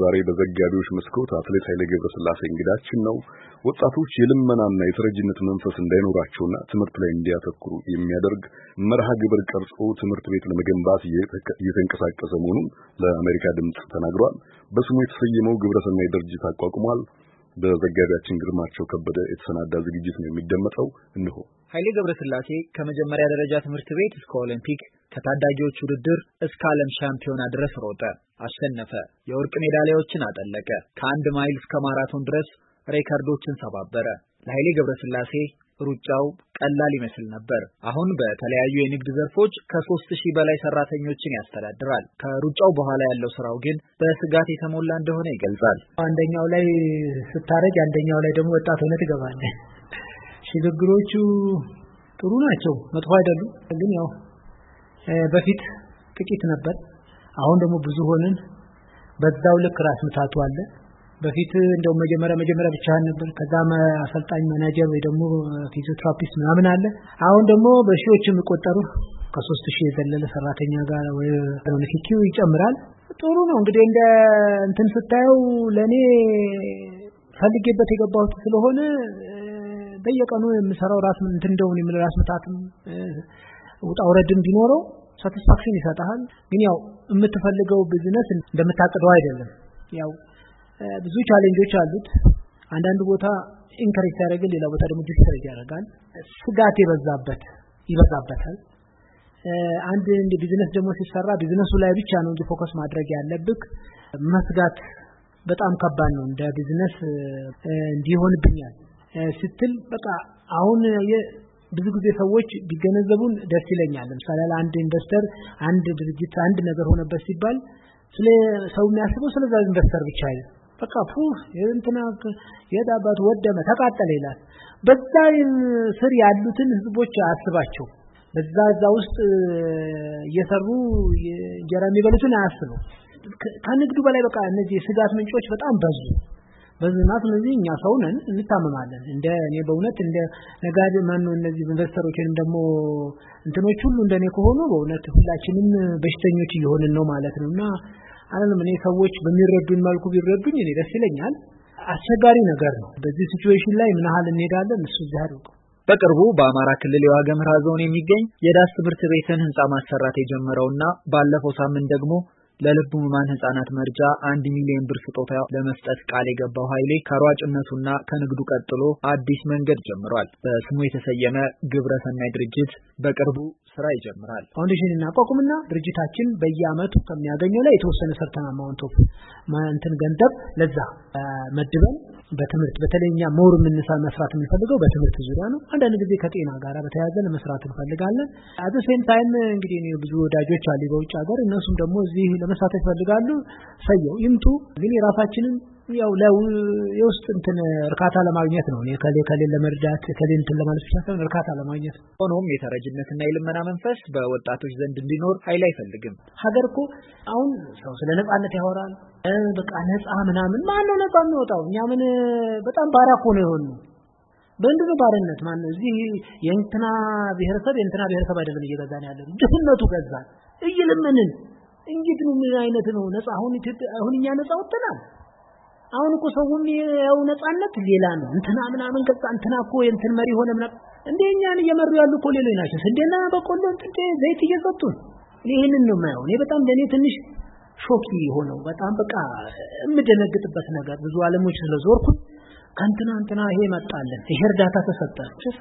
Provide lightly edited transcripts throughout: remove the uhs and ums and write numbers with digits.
ዛሬ በዘጋቢዎች መስኮት አትሌት ኃይሌ ገብረስላሴ እንግዳችን ነው። ወጣቶች የልመናና የተረጅነት መንፈስ እንዳይኖራቸውና ትምህርት ላይ እንዲያተኩሩ የሚያደርግ መርሃ ግብር ቀርጾ ትምህርት ቤት ለመገንባት እየተንቀሳቀሰ መሆኑን ለአሜሪካ ድምጽ ተናግሯል። በስሙ የተሰየመው ግብረሰናይ ድርጅት አቋቁሟል። በዘጋቢያችን ግርማቸው ከበደ የተሰናዳ ዝግጅት ነው የሚደመጠው። እንሆ ኃይሌ ገብረስላሴ ከመጀመሪያ ደረጃ ትምህርት ቤት እስከ ኦሊምፒክ ከታዳጊዎች ውድድር እስከ ዓለም ሻምፒዮና ድረስ ሮጠ፣ አሸነፈ፣ የወርቅ ሜዳሊያዎችን አጠለቀ። ከ1 ማይል እስከ ማራቶን ድረስ ሬከርዶችን ሰባበረ። ለኃይሌ ገብረስላሴ ሩጫው ቀላል ይመስል ነበር። አሁን በተለያዩ የንግድ ዘርፎች ከ3000 በላይ ሰራተኞችን ያስተዳድራል። ከሩጫው በኋላ ያለው ስራው ግን በስጋት የተሞላ እንደሆነ ይገልጻል። አንደኛው ላይ ስታረጅ አንደኛው ላይ ደግሞ ወጣት ሆነ ትገባለህ። ሽግግሮቹ ጥሩ ናቸው፣ መጥፎ አይደሉም። ግን ያው በፊት ጥቂት ነበር፣ አሁን ደግሞ ብዙ ሆነን በዛው ልክ ራስ ምታቱ አለ። በፊት እንደው መጀመሪያ ብቻህን ነበር፣ ከዛም አሰልጣኝ ማናጀር ወይ ደግሞ ፊዚዮቴራፒስት ምናምን አለ። አሁን ደግሞ በሺዎች የሚቆጠሩ ከ3000 የዘለለ ሰራተኛ ጋር ወይ ንክኪው ይጨምራል። ጥሩ ነው እንግዲህ እንደ እንትን ስታየው ለኔ ፈልጌበት የገባሁት ስለሆነ በየቀኑ የምሰራው ራስ እንትን እንደውን የምራስ ምታትም ውጣ ወረድም ቢኖረው ሳቲስፋክሽን ይሰጣል። ግን ያው የምትፈልገው ቢዝነስ እንደምታቀደው አይደለም። ያው ብዙ ቻሌንጆች አሉት። አንዳንድ ቦታ ኢንከሬጅ ያደርጋል፣ ሌላ ቦታ ደግሞ ዲስከሬጅ ያደርጋል። ስጋት ይበዛበታል። አንድ እንደ ቢዝነስ ደግሞ ሲሰራ ቢዝነሱ ላይ ብቻ ነው እንጂ ፎከስ ማድረግ ያለብህ። መስጋት በጣም ከባድ ነው። እንደ ቢዝነስ እንዲሆንብኛል ስትል በቃ አሁን ብዙ ጊዜ ሰዎች ቢገነዘቡን ደስ ይለኛል። ለምሳሌ አንድ ኢንቨስተር አንድ ድርጅት አንድ ነገር ሆነበት ሲባል ስለ ሰው የሚያስበው ስለዛ ኢንቨስተር ብቻ አይደለም። በቃ እንትና የዳባት ወደመ ተቃጠለ ይላል። በዛ ስር ያሉትን ህዝቦች አስባቸው። በዛ ውስጥ እየሰሩ እንጀራ የሚበሉትን አያስቡ። ከንግዱ በላይ በቃ እነዚህ ስጋት ምንጮች በጣም በዝናት ስለዚህ እኛ ሰው ነን፣ እንታመማለን። እኔ በእውነት እንደ ነጋዴ ማነው እነዚህ ኢንቨስተሮችንም ደግሞ እንትኖች ሁሉ እንደኔ ከሆኑ በእውነት ሁላችንም በሽተኞች እየሆንን ነው ማለት ነውና አለም እኔ ሰዎች በሚረዱን መልኩ ቢረዱኝ እኔ ደስ ይለኛል። አስቸጋሪ ነገር ነው። በዚህ ሲቹዌሽን ላይ ምን ያህል እንሄዳለን እሱ ዛሬው በቅርቡ በአማራ ክልል የዋግኽምራ ዞን የሚገኝ የዳስ ትምህርት ቤትን ህንጻ ማሰራት የጀመረውና ባለፈው ሳምንት ደግሞ ለልብ ህሙማን ህጻናት መርጃ 1 ሚሊዮን ብር ስጦታ ለመስጠት ቃል የገባው ኃይሌ ከሯጭነቱና ከንግዱ ቀጥሎ አዲስ መንገድ ጀምሯል። በስሙ የተሰየመ ግብረሰናይ ድርጅት በቅርቡ ስራ ይጀምራል። ፋውንዴሽን እናቋቁምና ድርጅታችን በየአመቱ ከሚያገኘው ላይ የተወሰነ ሰርተን አማውንት ኦፍ ገንዘብ ለዛ መድበን በትምህርት በተለይኛ ሞር መስራት የምንፈልገው በትምህርት ዙሪያ ነው። አንዳንድ ጊዜ ከጤና ጋር በተያያዘ ለመስራት እንፈልጋለን። አት ዘ ሴም ታይም እንግዲህ እኔ ብዙ ወዳጆች አሉ በውጭ ሀገር፣ እነሱም ደግሞ እዚህ ለመስራት ይፈልጋሉ። ሰየው ይምጡ። ግን የራሳችንን ያው የውስጥ እንትን እርካታ ለማግኘት ነው። ከሌ ለመርዳት ከሌንትን ለማለት ብቻ ሳይሆን እርካታ ለማግኘት። ሆኖም የተረጅነትና የልመና መንፈስ በወጣቶች ዘንድ እንዲኖር ኃይሌ አይፈልግም። ሀገር እኮ አሁን ሰው ስለ ነጻነት ያወራል። በቃ ነጻ ምናምን ማን ነው ነጻ የሚወጣው? እኛ ምን በጣም ባራኮ ነው የሆነው። በእንደው ባርነት ማን ነው እዚህ የእንትና ብሔረሰብ አይደለም እየገዛን ያለው ድህነቱ ገዛ እየለመንን እንግዲህ ምን አይነት ነው ነጻ? አሁን እኛ ነጻ ወጥተናል። አሁን እኮ ሰውም ያው ነጻነት ሌላ ነው። እንትና ምናምን ገዛ እንትና እኮ የእንትን መሪ ሆነ ምናምን እንደኛን እየመሩ ያሉ እኮ ሌሎች ናቸው። ስንዴና በቆሎ ዘይት እየሰጡን ይሄንን ነው የማየው። እኔ በጣም ለኔ ትንሽ ሾኪ ሆነው በጣም በቃ የምደነግጥበት ነገር ብዙ ዓለሞች ስለዞርኩ ከእንትና ይሄ መጣለን ይሄ እርዳታ ተሰጠ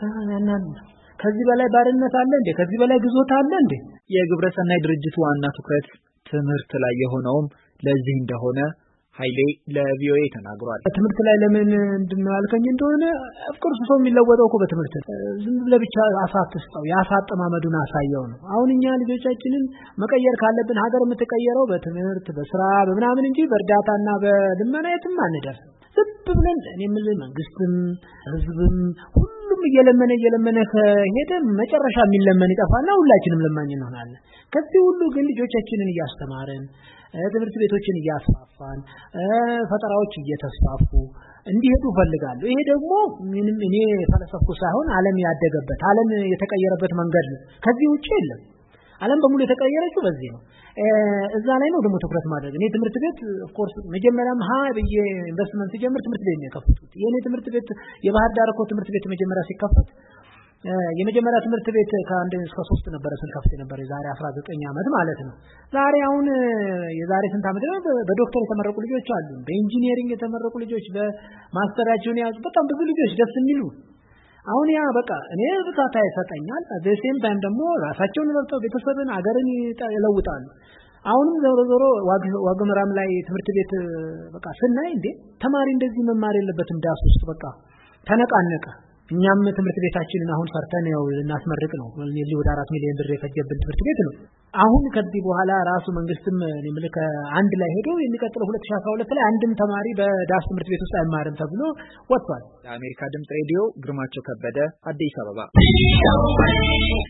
ከዚህ በላይ ባርነት አለ እንዴ? ከዚህ በላይ ግዞት አለ እንዴ? የግብረሰናይ ድርጅቱ ዋና ትኩረት ትምህርት ላይ የሆነውም ለዚህ እንደሆነ ኃይሌ ለቪኦኤ ተናግሯል። ትምህርት ላይ ለምን እንድንዋልከኝ እንደሆነ አፍቅርሱ ሰው የሚለወጠው እኮ በትምህርት ዝም ብለህ ብቻ አሳትስጠው ያሳጠማመዱን አሳየው ነው። አሁን እኛ ልጆቻችንን መቀየር ካለብን ሀገር የምትቀየረው በትምህርት በስራ በምናምን እንጂ በእርዳታና በልመና የትም አንደርስም። ዝም ብለን እኔ ምን መንግስትም ህዝብም ሁሉም እየለመነ ከሄደ መጨረሻ የሚለመን ይጠፋና ሁላችንም ለማኝ እንሆናለን። ከዚህ ሁሉ ግን ልጆቻችንን እያስተማርን ትምህርት ቤቶችን እያስፋፋን ፈጠራዎች እየተስፋፉ እንዲሄዱ ፈልጋለሁ። ይሄ ደግሞ ምንም እኔ ፈለሰፍኩ ሳይሆን ዓለም ያደገበት ዓለም የተቀየረበት መንገድ ነው። ከዚህ ውጪ የለም። ዓለም በሙሉ የተቀየረችው በዚህ ነው። እዛ ላይ ነው ደግሞ ትኩረት ማድረግ። እኔ ትምህርት ቤት ኦፍ ኮርስ መጀመሪያም ብዬ ኢንቨስትመንት ሲጀምር ትምህርት ቤት ነው የከፈቱት። የኔ ትምህርት ቤት የባህር ዳር እኮ ትምህርት ቤት መጀመሪያ ሲከፈት የመጀመሪያ ትምህርት ቤት ከ1 እስከ 3 ነበር ስንከፍት ነበር የዛሬ 19 ዓመት ማለት ነው። ዛሬ አሁን የዛሬ ስንት ዓመት ነው በዶክተር የተመረቁ ልጆች አሉ፣ በኢንጂነሪንግ የተመረቁ ልጆች፣ በማስተራቸውን ያዙ በጣም ብዙ ልጆች ደስ የሚሉ። አሁን ያ በቃ እኔ ብታታ ይሰጠኛል። በሴም ታይም ደግሞ ራሳቸውን ለውጠው ቤተሰብን አገርን ይለውጣሉ። አሁንም ዞሮ ዋግምራም ላይ ትምህርት ቤት በቃ ስናይ እንዴ ተማሪ እንደዚህ መማር የለበትም ዳስ ውስጥ በቃ ተነቃነቀ። እኛም ትምህርት ቤታችንን አሁን ሰርተን ያው እናስመርቅ ነው። ወደ 4 ሚሊዮን ብር የፈጀብን ትምህርት ቤት ነው። አሁን ከዚህ በኋላ ራሱ መንግስትም ለምልከ አንድ ላይ ሄዶ የሚቀጥለው 2012 ላይ አንድም ተማሪ በዳስ ትምህርት ቤት ውስጥ አይማርም ተብሎ ወጥቷል። ለአሜሪካ ድምጽ ሬዲዮ ግርማቸው ከበደ አዲስ አበባ